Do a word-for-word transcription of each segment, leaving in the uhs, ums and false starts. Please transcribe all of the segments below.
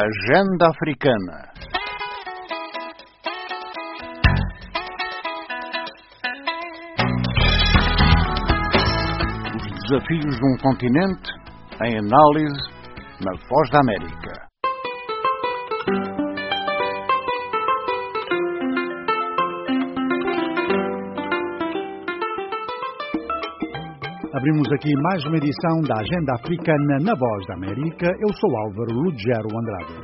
Agenda Africana. Os desafios de um continente em análise na Voz da América. Abrimos aqui mais uma edição da Agenda Africana na Voz da América. Eu sou Álvaro Lugero Andrade.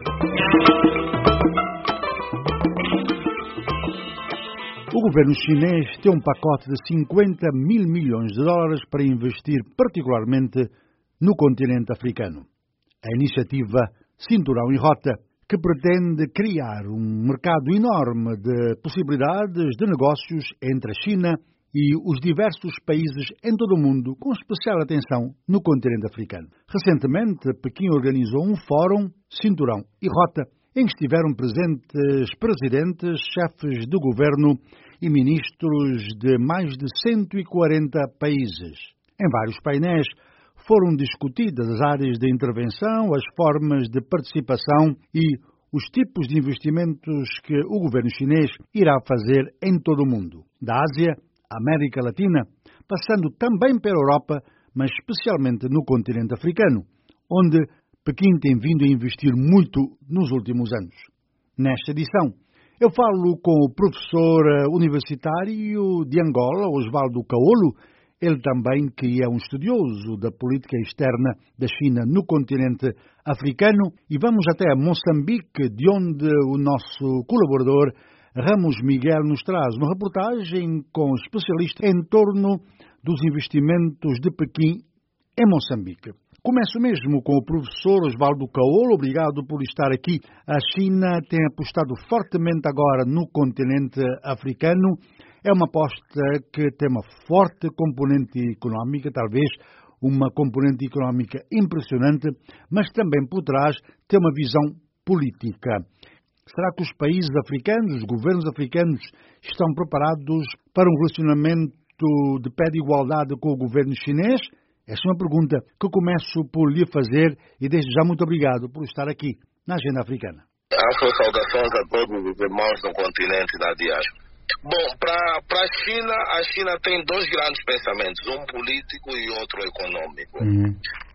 O governo chinês tem um pacote de cinquenta mil milhões de dólares para investir particularmente no continente africano. A iniciativa Cinturão e Rota, que pretende criar um mercado enorme de possibilidades de negócios entre a China e os diversos países em todo o mundo, com especial atenção no continente africano. Recentemente, Pequim organizou um fórum, Cinturão e Rota, em que estiveram presentes presidentes, chefes de governo e ministros de mais de cento e quarenta países. Em vários painéis foram discutidas as áreas de intervenção, as formas de participação e os tipos de investimentos que o governo chinês irá fazer em todo o mundo, da Ásia, América Latina, passando também pela Europa, mas especialmente no continente africano, onde Pequim tem vindo a investir muito nos últimos anos. Nesta edição, eu falo com o professor universitário de Angola, Osvaldo Caolo, ele também que é um estudioso da política externa da China no continente africano, e vamos até Moçambique, de onde o nosso colaborador Ramos Miguel nos traz uma reportagem com especialistas em torno dos investimentos de Pequim em Moçambique. Começo mesmo com o professor Osvaldo Caolo. Obrigado por estar aqui. A China tem apostado fortemente agora no continente africano. É uma aposta que tem uma forte componente económica, talvez uma componente económica impressionante, mas também por trás tem uma visão política. Será que os países africanos, os governos africanos, estão preparados para um relacionamento de pé de igualdade com o governo chinês? Essa é uma pergunta que começo por lhe fazer e desde já muito obrigado por estar aqui na Agenda Africana. Afro-saudações a todos os irmãos no continente e na diáspora. Bom, para a China, a China tem dois grandes pensamentos, um político e outro econômico. Uhum.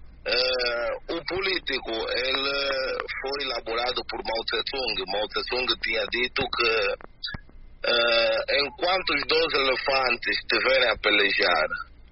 Uh, o político, ele foi elaborado por Mao Tse-tung. Mao Tse-tung tinha dito que uh, enquanto os dois elefantes estiverem a pelejar,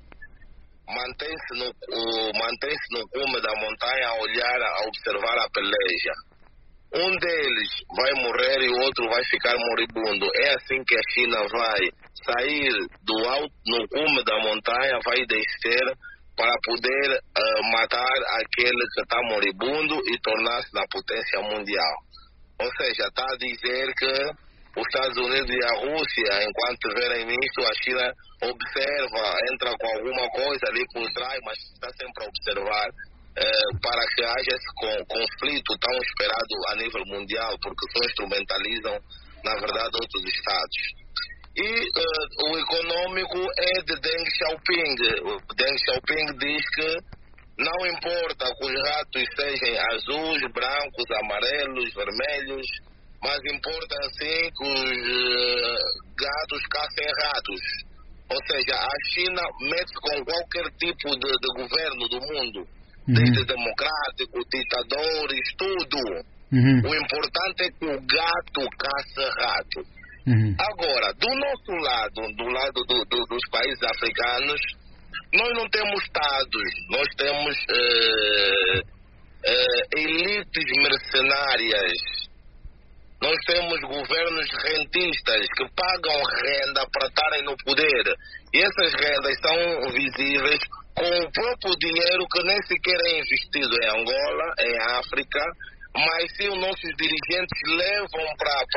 mantém-se no, uh, mantém-se no cume da montanha a olhar, a observar a peleja. Um deles vai morrer e o outro vai ficar moribundo. É assim que a China vai sair do alto, no cume da montanha, vai descer para poder uh, matar aquele que está moribundo e tornar-se na potência mundial. Ou seja, está a dizer que os Estados Unidos e a Rússia, enquanto verem nisto, a China observa, entra com alguma coisa ali por trás, mas está sempre a observar uh, para que haja esse conflito tão esperado a nível mundial, porque só instrumentalizam, na verdade, outros estados. E uh, o econômico é de Deng Xiaoping. O Deng Xiaoping diz que não importa que os ratos sejam azuis, brancos, amarelos, vermelhos, mas importa sim que os uh, gatos caçem ratos. Ou seja, a China mete-se com qualquer tipo de, de governo do mundo, uhum. desde democrático, ditadores, tudo. Uhum. O importante é que o gato caça rato. Uhum. Agora, do nosso lado, do lado do, do, dos países africanos, nós não temos estados, nós temos eh, eh, elites mercenárias, nós temos governos rentistas que pagam renda para estarem no poder, e essas rendas são visíveis com o próprio dinheiro que nem sequer é investido em Angola, em África, mas sim os nossos dirigentes levam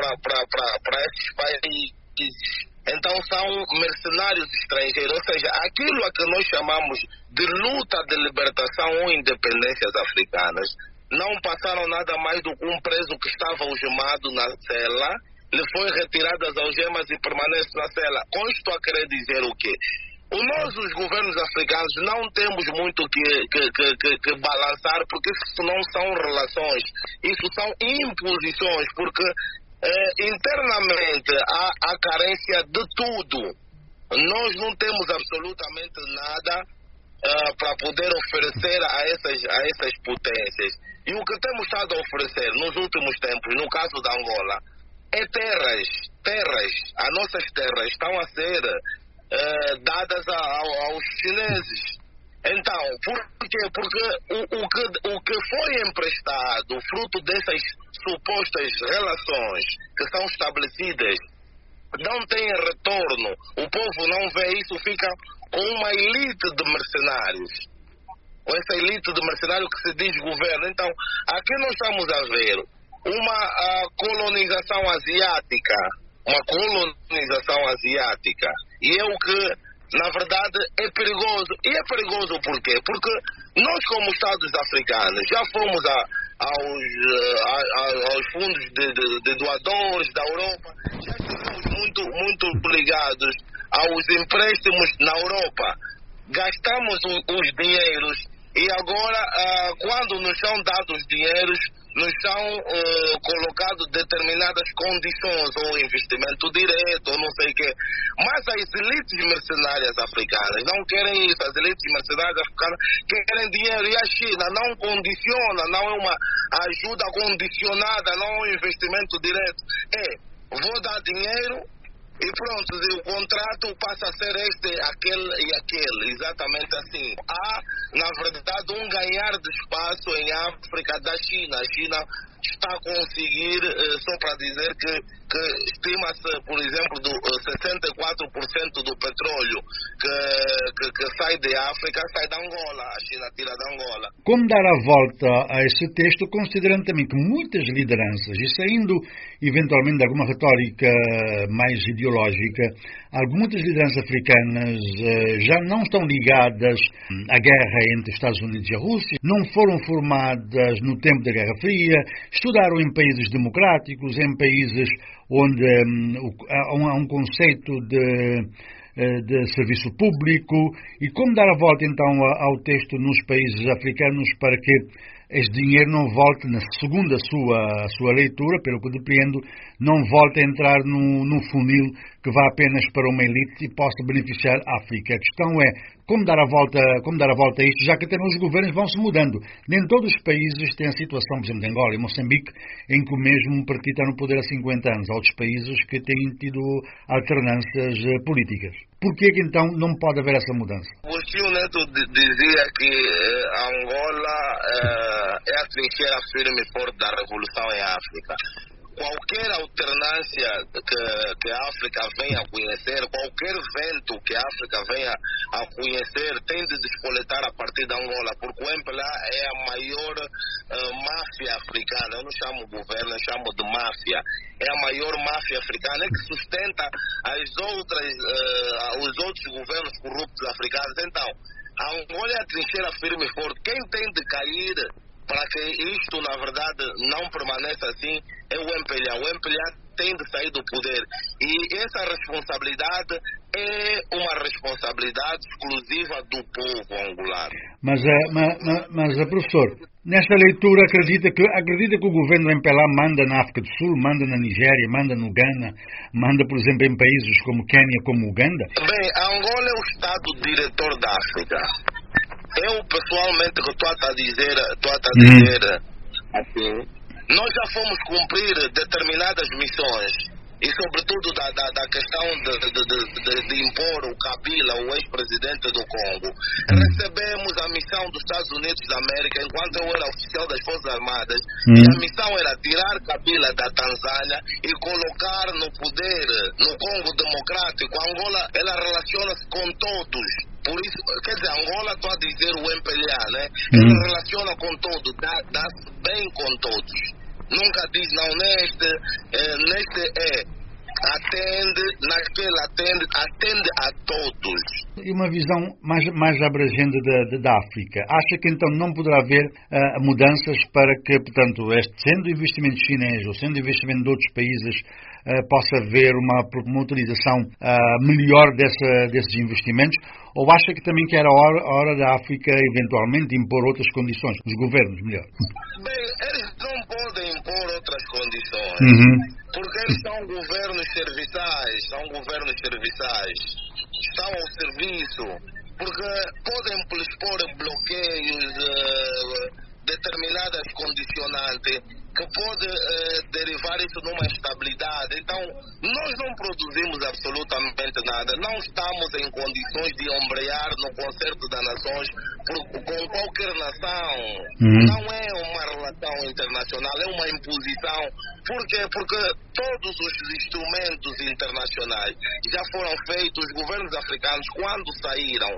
para esses países. Então são mercenários estrangeiros, ou seja, aquilo a que nós chamamos de luta de libertação ou independências africanas, não passaram nada mais do que um preso que estava algemado na cela, lhe foi retirado as algemas e permanece na cela. Com isto a querer dizer o quê? Nós, os governos africanos, não temos muito que, que, que, que, que balançar, porque isso não são relações, isso são imposições, porque eh, internamente há, há carência de tudo. Nós não temos absolutamente nada uh, para poder oferecer a essas, a essas potências. E o que temos estado a oferecer nos últimos tempos, no caso da Angola, é terras, terras, as nossas terras estão a ser uh, dadas a, a, aos chineses. Então, por quê? Porque o, o, que, o que foi emprestado, fruto dessas supostas relações que são estabelecidas, não tem retorno. O povo não vê isso, fica com uma elite de mercenários. Com essa elite de mercenários que se diz governo. Então, aqui nós estamos a ver uma a, colonização asiática. Uma colonização asiática. E é o que, na verdade, é perigoso. E é perigoso por quê? Porque nós, como Estados africanos, já fomos a, aos, a, a, aos fundos de, de, de doadores da Europa, já estivemos muito, muito ligados aos empréstimos na Europa. Gastamos o, os dinheiros e agora, ah, quando nos são dados dinheiros, nos são uh, colocadas determinadas condições, ou investimento direto, ou não sei o quê. Mas as elites mercenárias africanas não querem isso. As elites mercenárias africanas querem dinheiro. E a China não condiciona, não é uma ajuda condicionada, não é um investimento direto. É, vou dar dinheiro e pronto, o contrato passa a ser este, aquele e aquele, exatamente assim. Há, na verdade, um ganhar de espaço em África da China. A China está a conseguir, só para dizer que, que estima-se, por exemplo, do sessenta e quatro por cento do petróleo que, que, que sai de África, sai da Angola. A China tira da Angola. Como dar a volta a esse texto, considerando também que muitas lideranças, e saindo eventualmente de alguma retórica mais ideológica, muitas lideranças africanas uh, já não estão ligadas à guerra entre Estados Unidos e a Rússia, não foram formadas no tempo da Guerra Fria, estudaram em países democráticos, em países onde um, há um conceito de, de serviço público. E como dar a volta então ao texto nos países africanos para que este dinheiro não volte, na segundo a sua, a sua leitura, pelo que depreendo, não volte a entrar num, num funil que vá apenas para uma elite e possa beneficiar a África. A questão é como dar a volta, como dar a volta a isto, já que até os governos vão se mudando. Nem todos os países têm a situação, por exemplo, de Angola e Moçambique, em que o mesmo partido está no poder há cinquenta anos. Há outros países que têm tido alternâncias políticas. Por que que então não pode haver essa mudança? O Tio Neto dizia que eh, Angola eh, é a trincheira firme e forte da revolução em África. Qualquer alternância que, que a África venha a conhecer, qualquer vento que a África venha a conhecer, tem de despoletar a partir de Angola, porque o M P L A é a maior uh, máfia africana. Eu não chamo governo, eu chamo de máfia. É a maior máfia africana, é que sustenta as outras, uh, os outros governos corruptos africanos. Então, a Angola é a trincheira firme e forte. Quem tem de cair para que isto, na verdade, não permaneça assim, é o M P L A. O M P L A tem de sair do poder. E essa responsabilidade é uma responsabilidade exclusiva do povo angolano. Mas, mas, mas, mas professor, nesta leitura, acredita que, acredita que o governo do M P L A manda na África do Sul, manda na Nigéria, manda no Ghana, manda, por exemplo, em países como Quênia, como Uganda? Bem, Angola é o Estado diretor da África. Eu, pessoalmente, que estou a dizer, estou a dizer hum. assim, nós já fomos cumprir determinadas missões, e sobretudo da, da, da questão de, de, de, de impor o Kabila, o ex-presidente do Congo. Recebemos a missão dos Estados Unidos da América enquanto eu era oficial das Forças Armadas, hum. e a missão era tirar Kabila da Tanzânia e colocar no poder, no Congo Democrático. A Angola, ela relaciona-se com todos. Por isso, quer dizer, Angola, estou a dizer o M P L A, né? Ele hum. relaciona com todos, dá, dá-se bem com todos. Nunca diz não neste, é, neste é, atende, naquele atende, atende a todos. E uma visão mais, mais abrangente da, da África. Acha que então não poderá haver uh, mudanças para que, portanto, este, sendo investimento chinês ou sendo investimento de outros países, uh, possa haver uma, uma utilização uh, melhor dessa, desses investimentos? Ou acha que também que era a hora, a hora da África eventualmente impor outras condições? Os governos, melhor. Bem, eles não podem impor outras condições. Uhum. Porque eles são governos serviçais, são governos serviçais. Estão ao serviço. Porque podem expor bloqueios, uh, determinadas condicionantes, que pode uh, derivar isso numa instabilidade. Então, nós não produzimos absolutamente nada. Não estamos em condições de ombrear no concerto das nações por, com qualquer nação. Uhum. Não é uma relação internacional, é uma imposição. Por quê? Porque todos os instrumentos internacionais já foram feitos. Os governos africanos, quando saíram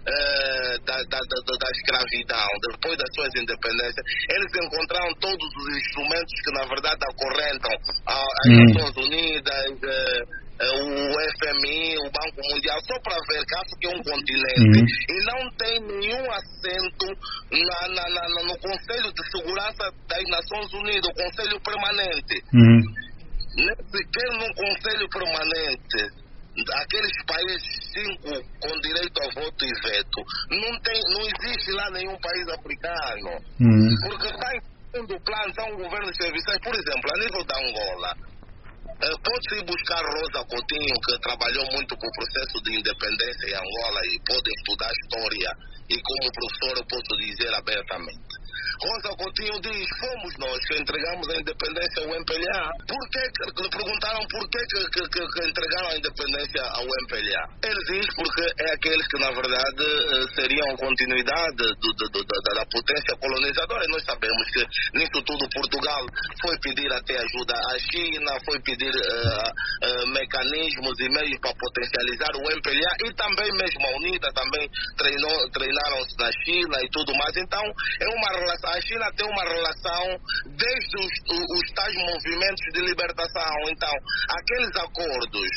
Uh, da, da, da, da escravidão, depois das suas independências, eles encontraram todos os instrumentos que na verdade acorrentam as hum. Nações Unidas, uh, uh, o F M I, o Banco Mundial, só para ver que a África é um continente hum. e não tem nenhum assento na, na, na, no Conselho de Segurança das Nações Unidas, o Conselho Permanente. Hum. Nem sequer no Conselho Permanente aqueles países cinco com direito ao voto e veto, não, tem, não existe lá nenhum país africano. Hum. Porque está em segundo plano, são governos serviçais. Por exemplo, a nível da Angola, eh, pode-se buscar Rosa Coutinho, que trabalhou muito com o processo de independência em Angola, e pode estudar história, e como professor eu posso dizer abertamente. Rosa Coutinho diz, fomos nós que entregamos a independência ao M P L A. Por que, lhe perguntaram por que, que, que, que entregaram a independência ao M P L A. Ele diz porque é aqueles que na verdade seriam continuidade do, do, do, da, da potência colonizadora, e nós sabemos que nisso tudo Portugal foi pedir até ajuda à China, foi pedir uh, uh, mecanismos e meios para potencializar o M P L A, e também mesmo a UNITA também treinou, treinaram-se na China e tudo mais. Então é uma relação. A China tem uma relação desde os, os tais movimentos de libertação. Então, aqueles acordos,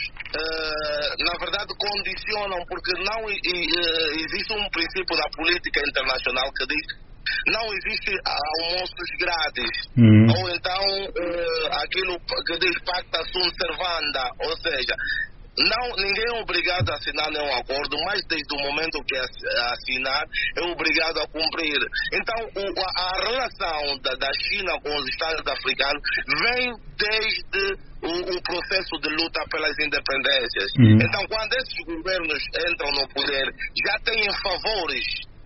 uh, na verdade, condicionam, porque não uh, existe um princípio da política internacional que diz não existe almoços grátis. Uhum. Ou então, uh, aquilo que diz pacta sunt servanda, ou seja, não, ninguém é obrigado a assinar nenhum acordo, mas desde o momento que assinar, é obrigado a cumprir. Então, o, a, a relação da, da China com os Estados africanos vem desde o, o processo de luta pelas independências. Uhum. Então, quando esses governos entram no poder, já têm favores,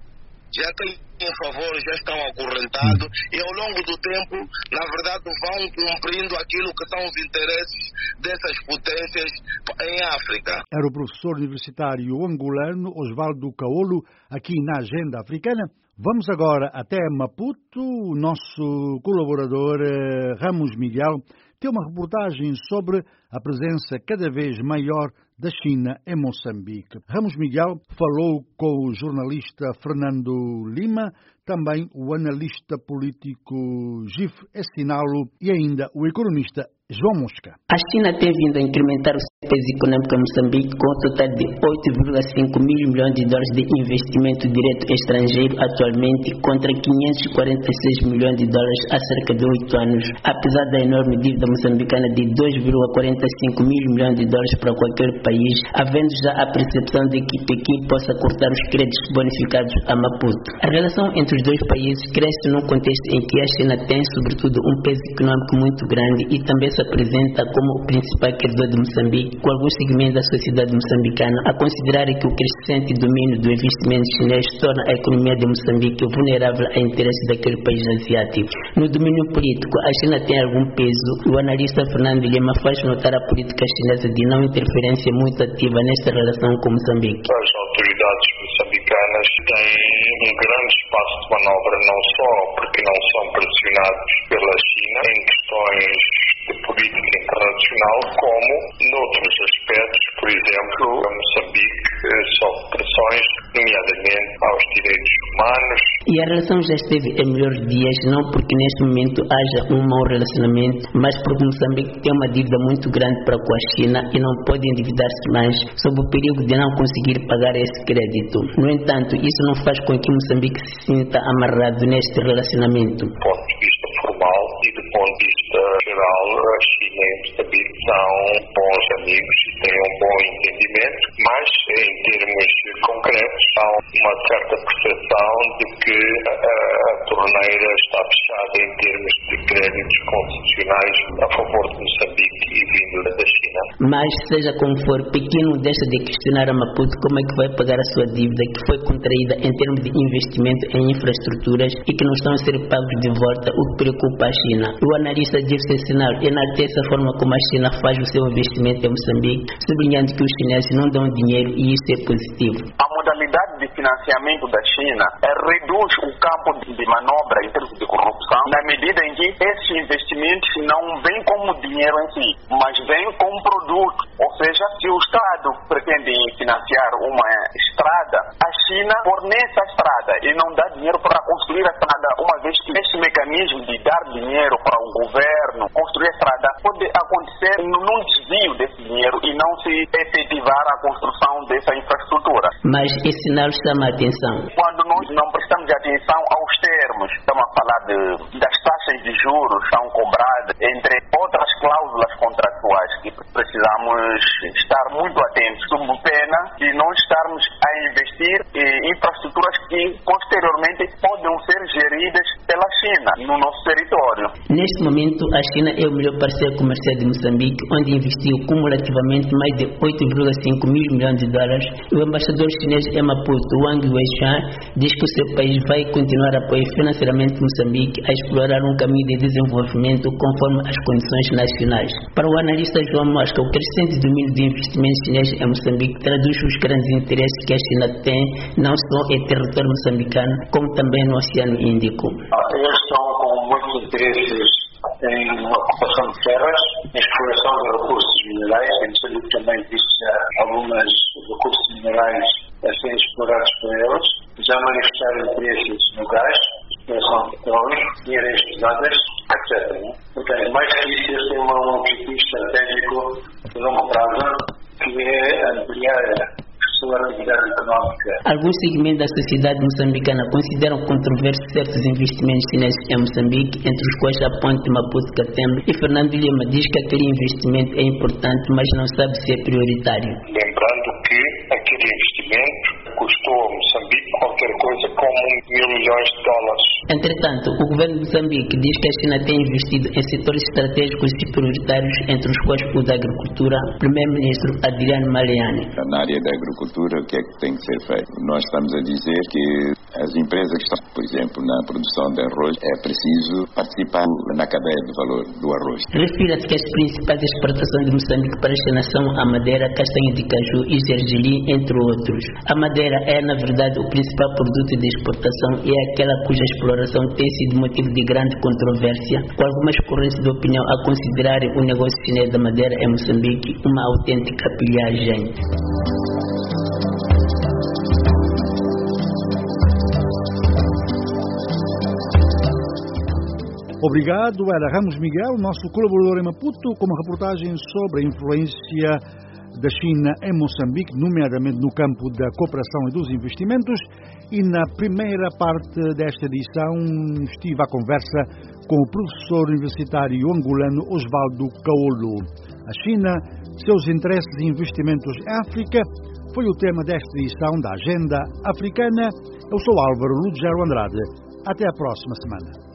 já têm favores, já estão acorrentados, e ao longo do tempo, na verdade, vão cumprindo aquilo que são os interesses dessas potências em África. Era o professor universitário angolano Osvaldo Caolo, aqui na Agenda Africana. Vamos agora até Maputo. O nosso colaborador Ramos Miguel tem uma reportagem sobre a presença cada vez maior da China em Moçambique. Ramos Miguel falou com o jornalista Fernando Lima, também o analista político Gif Essinalo e ainda o economista João Mosca. A China tem vindo a incrementar o seu peso econômico em Moçambique com um total de oito vírgula cinco mil milhões de dólares de investimento direto estrangeiro atualmente, contra quinhentos e quarenta e seis milhões de dólares há cerca de oito anos. Apesar da enorme dívida moçambicana de dois vírgula quarenta e cinco mil milhões de dólares para qualquer país, havendo já a percepção de que Pequim possa cortar os créditos bonificados a Maputo. A relação entre os dois países cresce num contexto em que a China tem, sobretudo, um peso econômico muito grande e também se apresenta como o principal credor de Moçambique, com alguns segmentos da sociedade moçambicana a considerar que o crescente domínio do investimento chinês torna a economia de Moçambique vulnerável a interesses daquele país asiático. No domínio político, a China tem algum peso. O analista Fernando Lima faz notar a política chinesa de não interferência muito ativa nesta relação com Moçambique. As autoridades moçambicanas têm um grande espaço de manobra, não só porque não são pressionados pela China em questões de política internacional, como noutros aspectos. Por exemplo, a Moçambique sofre pressões, nomeadamente aos direitos humanos. E a relação já esteve em melhores dias, não porque neste momento haja um mau relacionamento, mas porque Moçambique tem uma dívida muito grande para com a China e não pode endividar-se mais, sob o perigo de não conseguir pagar esse crédito. No entanto, isso não faz com que Moçambique se sinta amarrado neste relacionamento. Do ponto de vista formal e do ponto de vista geral geral, a China e Moçambique são bons amigos e têm um bom entendimento, mas em termos concretos há uma certa percepção de que a, a torneira está fechada em termos de créditos concessionais a favor de Moçambique e vindo da China. Mas, seja como for, Pequim não deixa de questionar a Maputo como é que vai pagar a sua dívida que foi contraída em termos de investimento em infraestruturas e que não estão a ser pagos de volta, o que preocupa a China. O analista Dirce Sinal enaltece a forma como a China faz o seu investimento em Moçambique, sublinhando que os chineses não dão dinheiro e isso é positivo. A modalidade de financiamento da China é, reduz o campo de manobra em termos de corrupção, na medida em que esses investimentos não vêm como dinheiro em si, mas vêm como produto. Ou seja, se o Estado pretende financiar uma estrada, a China fornece a estrada e não dá dinheiro para construir a estrada, uma vez que esse mecanismo de dar dinheiro para o governo construir a estrada pode acontecer num desvio desse dinheiro e não se efetivar a construção dessa infraestrutura. Mas esse sinal chama a atenção. Quando nós não prestamos atenção aos termos, estamos a falar de, das taxas de juros que são cobradas, entre outras cláusulas contratuais que precisamos estar muito atentos, sob pena de não estarmos a investir em infraestruturas que posteriormente podem ser geridas pela China no nosso território. Neste momento, a China é o melhor parceiro comercial de Moçambique, onde investiu cumulativamente mais de oito vírgula cinco mil milhões de dólares. O embaixador chinês em Maputo, Wang Weishan, diz que o seu país vai continuar a apoiar financeiramente Moçambique a explorar um caminho de desenvolvimento conforme as condições nacionais. Para o analista João Mosca, o crescente domínio de investimentos chineses em Moçambique traduz os grandes interesses que a China tem, não só em território moçambicano, como também no Oceano Índico. Eles estão com muitos interesses em ocupação de terras, em exploração de recursos minerais. Em Moçambique também existe alguns recursos minerais a serem explorados por eles. Já manifestaram interesses no gás, exploração de petróleo, minérias pesadas, etcétera. Portanto, mais que isso, eles têm um objetivo estratégico de longo prazo, que é ampliar sua atividade económica. Alguns segmentos da sociedade moçambicana consideram controverso certos investimentos chineses em Moçambique, entre os quais a ponte Maputo-Catembe, e Fernando Lima diz que aquele investimento é importante, mas não sabe se é prioritário. Lembrando que aquele investimento custou a Moçambique qualquer coisa como mil milhões de dólares. Entretanto, o governo de Moçambique diz que a China tem investido em setores estratégicos e prioritários, entre os quais o da agricultura. Primeiro-ministro Adriano Maleani. Na área da agricultura, o que é que tem que ser feito? Nós estamos a dizer que as empresas que estão, por exemplo, na produção de arroz, é preciso participar na cadeia de valor do arroz. Refira-se que as principais exportações de Moçambique para a China são a madeira, castanha de caju e gergelim, entre outros. A madeira é, na verdade, o principal produto de exportação e é aquela cuja exploração tem sido motivo de grande controvérsia, com algumas correntes de opinião a considerarem o negócio chinês da madeira em Moçambique uma autêntica pilhagem. Obrigado, era Ramos Miguel, nosso colaborador em Maputo, com uma reportagem sobre a influência da China em Moçambique, nomeadamente no campo da cooperação e dos investimentos. E na primeira parte desta edição estive à conversa com o professor universitário angolano Osvaldo Caolo. A China, seus interesses e investimentos em África, foi o tema desta edição da Agenda Africana. Eu sou Álvaro Lugero Andrade. Até a próxima semana.